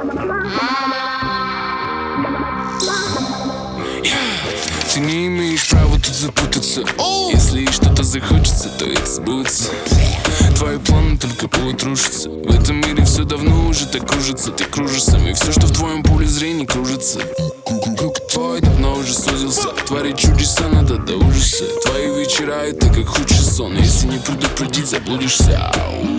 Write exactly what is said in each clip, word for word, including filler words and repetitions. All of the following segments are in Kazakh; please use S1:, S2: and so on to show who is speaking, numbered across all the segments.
S1: Ты не имеешь права тут запутаться. Если что-то захочется, то это сбудется. Твои планы только будут рушиться. В этом мире все давно уже так кружится. Ты кружишься, и все, что в твоем поле зрения кружится. Круг твой давно уже сузился. Творить чудеса надо до ужаса. Твои вечера это как худший сон. Если не предупредить, заблудишься.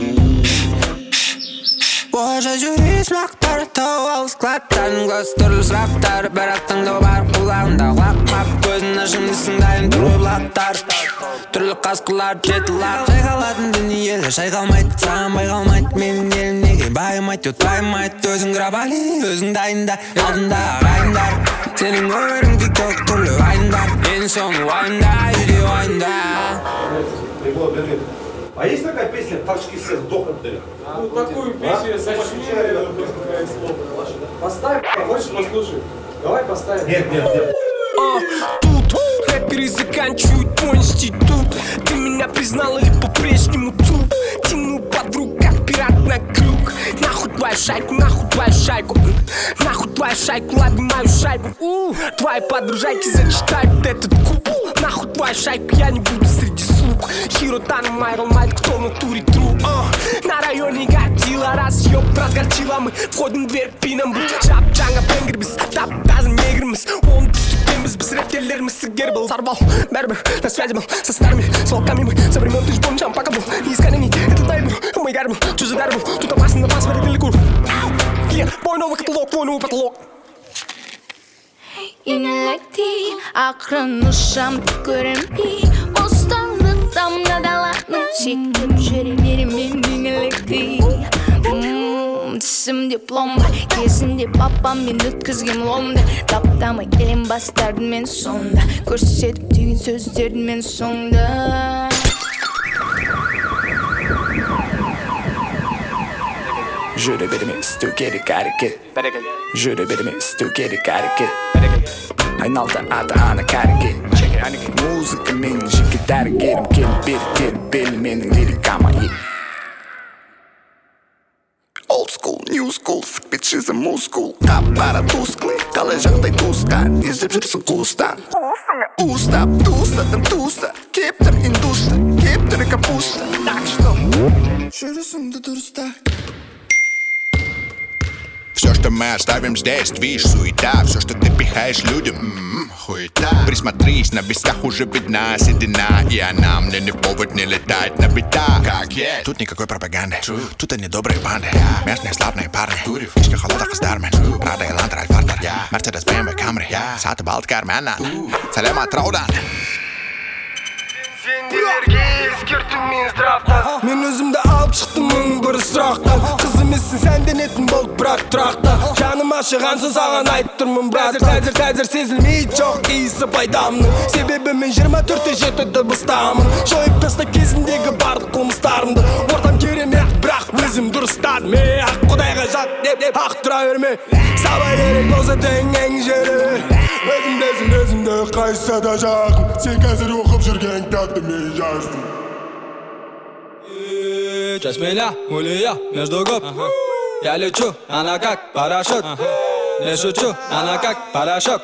S2: Боже, жюри сұрақтар тауал складтан көз түрлі сұрақтар бірақ тыңдау бар құлағында құлақ көзін ашымдысың дайын тұр ғой бұлақтар түрлі қасқырлар жеті лақ жайқалатын дүниелер шайқалмайды саған байқалмайды менің елім неге байымайды отбайымайды өзің грабали өзің дайында алдында ағайындар сенің өмірің тик-ток түрлі айындар ең соңы уайымда үйде уайымда.
S3: А есть такая песня «Торчки все сдохнут»?
S4: Ну такую песню сочинили. Поставь, хочешь послушай? Давай поставим.
S3: Нет, нет, нет.
S5: А, тут рэперы заканчивают мой институт. Ты меня признал или по-прежнему труп? Тяну подруг, как пират на крюк. Нахуй твою шайку, нахуй твою шайку. Нахуй твою шайку, лови мою шайбу. У, твои подружайки зачитают этот купол. Нахуй твою шайку, я не буду среди слуг. Хиротан, Майрл, Майт, кто в натуре тру. А, на районе годила, раз ёб разгорчила. Мы входим в дверь пином. Жап, джанга, бенгер, без тап, даже негр, мы он біз біз рэперлеріміз сігер был сорвал бәрібір на связи был со старыми с волками мы со времен тысяч помнишь пока был не исканений это дай был мой гар был чужой дар был тут опасно напас в рэперле кур мой новый каталог мой новый потолок.
S6: Инеллекти ақырын ұшам көрінбей бостандық дамнадаланы шектеп жүре беремін инеллекти түсімде пломба кезінде папаммен өткізгем ломды таптамай келем бастардың мен сонда көрсетіп түйген сөздердің мен соңда.
S7: Жүре берме істеу керек әрекет жүре берме істеу керек әрекет айналды ата-ана кәріге музыка менің жеке дәрігерім келіп бері теріп белі менің лирикама. Old school, new school, сықпетшізі мускул қап-қара тусклый, қалай жағдай туысқан іздеп жүрсің қуыстан Устап, тустадым туыста кептір индуста, кептір капуста Так что жүрісіңді дұрыста.
S8: Все, что мы оставим здесь, движ, суета. Все, что ты пихаешь людям, м-м, хуета. Присмотрись, на висках уже видна седина. И она мне не повод не летать на бита. Как есть. Тут никакой пропаганды, True. Тут они добрые банды, yeah. Местные славные парни, Ишки холода қыздармен, Прада и Лантра Альфартер, Мерцедес, бэ эм вэ, Камри, Саты Балтика, Армяннан, Сәлем Атраудан.
S5: Сендерге ескерту мен здравта.
S2: Мен өзімді алып шықтым мың бір сұрақтан Қыз емессің сәнденетін болып бірақ тұрақта Жаным ашығансың саған айтып тұрмын брат Қазір қазір сезілмейді жоқ иісі пайдамның Себебі мен жиырма төртте жеті дыбыстамын Жойып таста кезіндегі барлық қылмыстарымды Ортам керемет бірақ өзім дұрыстадым Ей ақ құдайға жат деп деп ақ тұра берме Сабай керек болса теңең жері Өзім өзім өзімді қайса да жақын Сен қазір оқып жүрген кітапты мен жаздым.
S9: Часть меня, Улия, между губ Я лечу, она как парашют Не шучу, она как порошок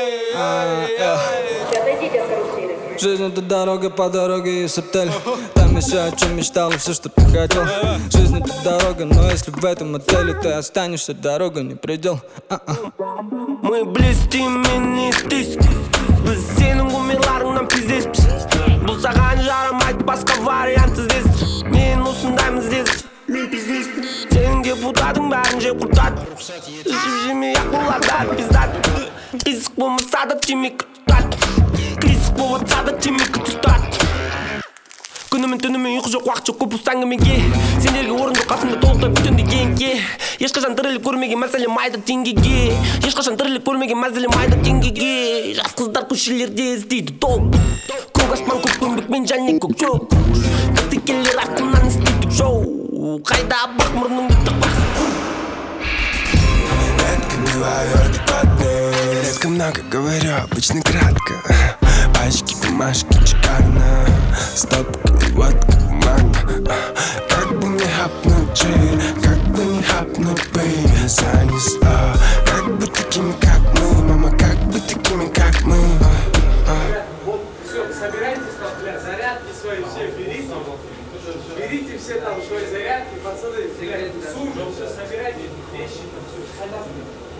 S9: Жизнь это дорога по дороге из отеля Там еще о чем мечтал и все, что ты хотел Жизнь это дорога, но если в этом отеле ты останешься, дорога не предел.
S5: Мы блестим, министис Біз сенің умеларыңнан пиздеспіз Бұл саған жарамайды, басқа вариант іздестір Мен осындаймын іздестір Мен пиздеспін Сенің депутатың бәрін жеп құртады Ішіп жемей ақ болады бәрі пиздады Қисық болмаса да темекі тұтады Қисық болмаса да темекі тұтады Күнімен түнімен ұйқы жоқ уақыт жоқ көп ұст әңгімеге Сендерге орын жоқ қасымда толықтай бүтін дегенге Ешқашан тірілік көрмеген мәселе майда теңгеге Ешқашан тірілік көрмеген мәселе майда теңгеге Жас қыздар көшелерде іздейді топ Көк аспан көк көмбекмен және көк жоқ Кістекелер артымнан істейді шоу Қайда бақ мұрныңды тықпақсың
S2: Редко бываю адекватный Редко много говорю, обычно кратко Пачки, бумажки, шикарно Стопка, водка, бумага Как бы не хапнуть джин, как бы не хапнуть пей Занес
S4: Берите все там свои зарядки, пацаны, сумки, все собирайте, вещи, там все,